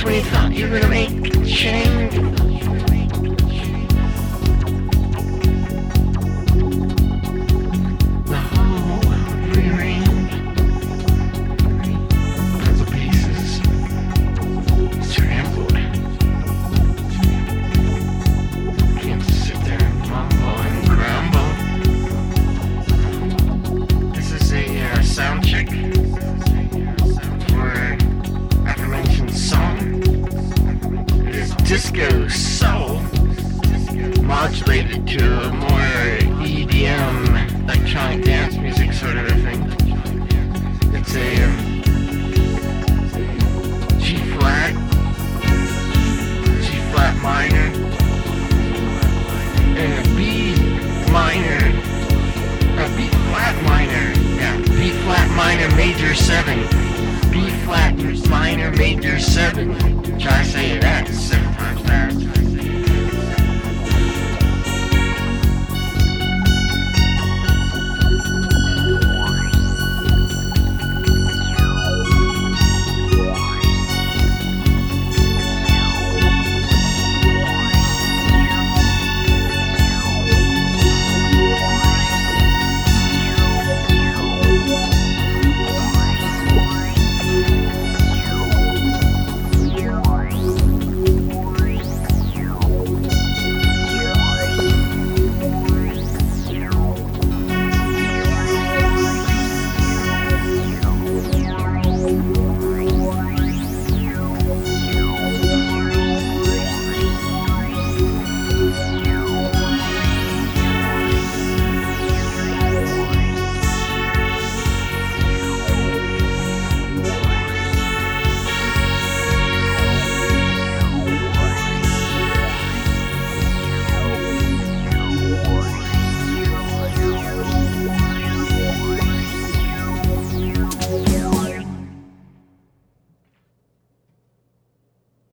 just when you thought you were gonna make a change. The whole world rearranged. Puzzle pieces scrambled. Can't sit there and mumble and grumble. This is a sound check for aforementioned song. It is disco soul modulated to a more EDM electronic dance music sort of a thing. It's a G flat minor, and a B minor, a B flat minor, yeah, B flat minor major 7, B flat minor major 7. Try to say that 7.